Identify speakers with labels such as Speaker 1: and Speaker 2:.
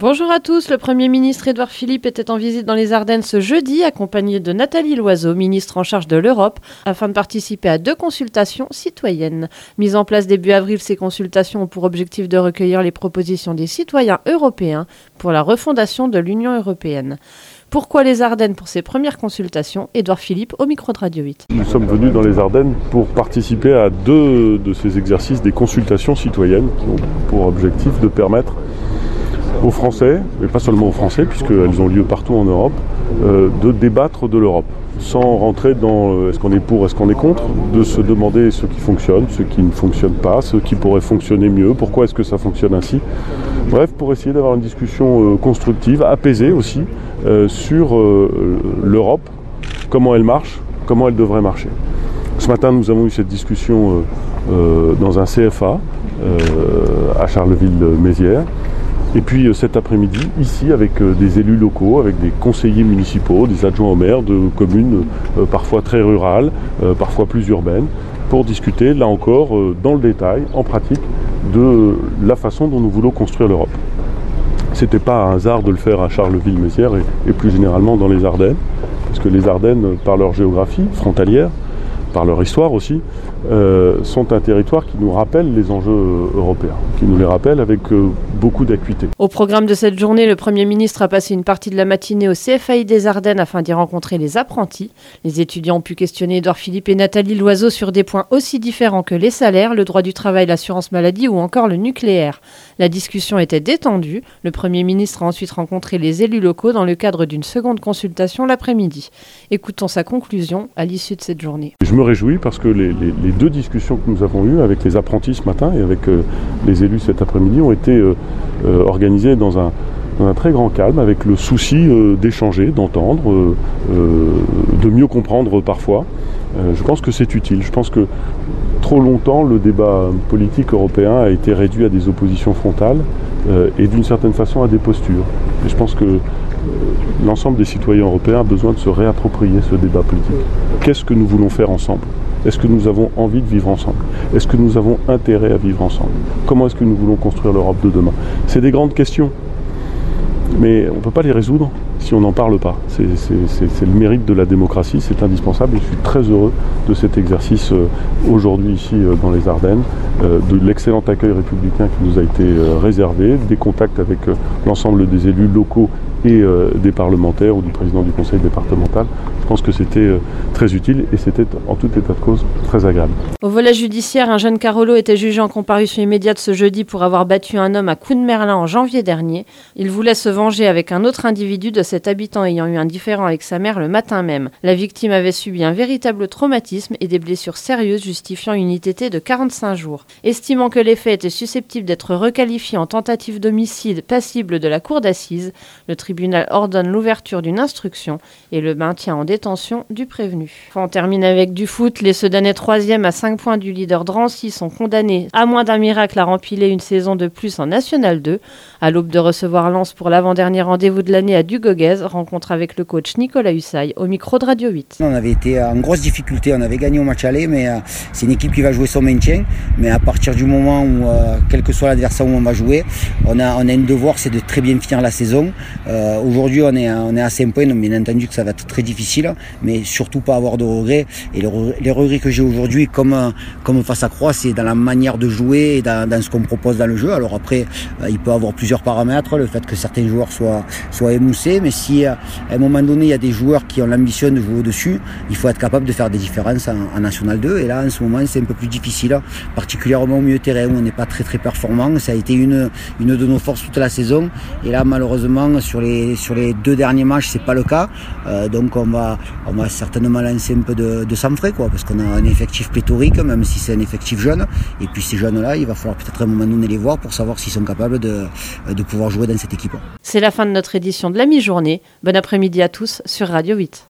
Speaker 1: Bonjour à tous, le Premier ministre Édouard Philippe était en visite dans les Ardennes ce jeudi, accompagné de Nathalie Loiseau, ministre en charge de l'Europe, afin de participer à 2 consultations citoyennes. Mises en place début avril, ces consultations ont pour objectif de recueillir les propositions des citoyens européens pour la refondation de l'Union européenne. Pourquoi les Ardennes pour ces premières consultations? Édouard Philippe au micro de Radio 8.
Speaker 2: Nous sommes venus dans les Ardennes pour participer à 2 de ces exercices des consultations citoyennes qui ont pour objectif de permettre aux Français, mais pas seulement aux Français puisqu'elles ont lieu partout en Europe, de débattre de l'Europe. Sans rentrer dans est-ce qu'on est pour, est-ce qu'on est contre, de se demander ce qui fonctionne, ce qui ne fonctionne pas, ce qui pourrait fonctionner mieux, pourquoi est-ce que ça fonctionne ainsi. Bref, pour essayer d'avoir une discussion constructive, apaisée aussi, sur l'Europe, comment elle marche, comment elle devrait marcher. Ce matin, nous avons eu cette discussion dans un CFA à Charleville-Mézières. Et puis cet après-midi, ici, avec des élus locaux, avec des conseillers municipaux, des adjoints au maire de communes parfois très rurales, parfois plus urbaines, pour discuter, là encore, dans le détail, en pratique, de la façon dont nous voulons construire l'Europe. C'était pas un hasard de le faire à Charleville-Mézières et plus généralement dans les Ardennes, parce que les Ardennes, par leur géographie frontalière, par leur histoire aussi, sont un territoire qui nous rappelle les enjeux européens, qui nous les rappelle avec beaucoup d'acuité.
Speaker 1: Au programme de cette journée, le Premier ministre a passé une partie de la matinée au CFAI des Ardennes afin d'y rencontrer les apprentis. Les étudiants ont pu questionner Édouard Philippe et Nathalie Loiseau sur des points aussi différents que les salaires, le droit du travail, l'assurance maladie ou encore le nucléaire. La discussion était détendue. Le Premier ministre a ensuite rencontré les élus locaux dans le cadre d'une seconde consultation l'après-midi. Écoutons sa conclusion à l'issue de cette journée.
Speaker 2: Je me réjouis parce que les 2 discussions que nous avons eues avec les apprentis ce matin et avec les élus cet après-midi ont été organisées dans un très grand calme, avec le souci d'échanger, d'entendre, de mieux comprendre parfois. Je pense que c'est utile. Je pense que trop longtemps, le débat politique européen a été réduit à des oppositions frontales et d'une certaine façon à des postures. Et je pense que l'ensemble des citoyens européens a besoin de se réapproprier ce débat politique. Qu'est-ce que nous voulons faire ensemble ? Est-ce que nous avons envie de vivre ensemble ? Est-ce que nous avons intérêt à vivre ensemble ? Comment est-ce que nous voulons construire l'Europe de demain ? C'est des grandes questions, mais on ne peut pas les résoudre si on n'en parle pas. C'est le mérite de la démocratie, c'est indispensable. Je suis très heureux de cet exercice aujourd'hui ici dans les Ardennes, de l'excellent accueil républicain qui nous a été réservé, des contacts avec l'ensemble des élus locaux et des parlementaires ou du président du conseil départemental. Je pense que c'était très utile et c'était en tout état de cause très agréable.
Speaker 1: Au volet judiciaire, un jeune Carolo était jugé en comparution immédiate ce jeudi pour avoir battu un homme à coups de merlin en janvier dernier. Il voulait se venger avec un autre individu de cet habitant ayant eu un différend avec sa mère le matin même. La victime avait subi un véritable traumatisme et des blessures sérieuses justifiant une ITT de 45 jours. Estimant que les faits étaient susceptibles d'être requalifiés en tentative d'homicide passible de la cour d'assises, le tribunal ordonne l'ouverture d'une instruction et le maintien en détention du prévenu. On termine avec du foot. Les Sedanais 3e à 5 points du leader Drancy sont condamnés, à moins d'un miracle, à rempiler une saison de plus en National 2. À l'aube de recevoir Lens pour l'avant-dernier rendez-vous de l'année à Dugoguez, rencontre avec le coach Nicolas Hussay au micro de Radio 8.
Speaker 3: On avait été en grosse difficulté, on avait gagné au match aller, mais c'est une équipe qui va jouer son maintien. Mais à partir du moment où, quel que soit l'adversaire où on va jouer, on a un devoir, c'est de très bien finir la saison. Aujourd'hui, on est à 5 points, donc bien entendu que ça va être très difficile, mais surtout pas avoir de regrets. Et les regrets que j'ai aujourd'hui, comme face à Croix, c'est dans la manière de jouer et dans ce qu'on propose dans le jeu. Alors après, il peut y avoir plusieurs paramètres, le fait que certains joueurs soient émoussés, mais si à un moment donné, il y a des joueurs qui ont l'ambition de jouer au-dessus, il faut être capable de faire des différences en National 2. Et là, en ce moment, c'est un peu plus difficile, particulièrement au milieu de terrain où on n'est pas très très performant. Ça a été une de nos forces toute la saison. Et là, malheureusement, sur les 2 derniers matchs, c'est pas le cas. Donc on va certainement lancer un peu de sang-frais, parce qu'on a un effectif pléthorique, même si c'est un effectif jeune. Et puis ces jeunes-là, il va falloir peut-être à un moment donné les voir pour savoir s'ils sont capables de pouvoir jouer dans cette équipe.
Speaker 1: C'est la fin de notre édition de la mi-journée. Bon après-midi à tous sur Radio 8.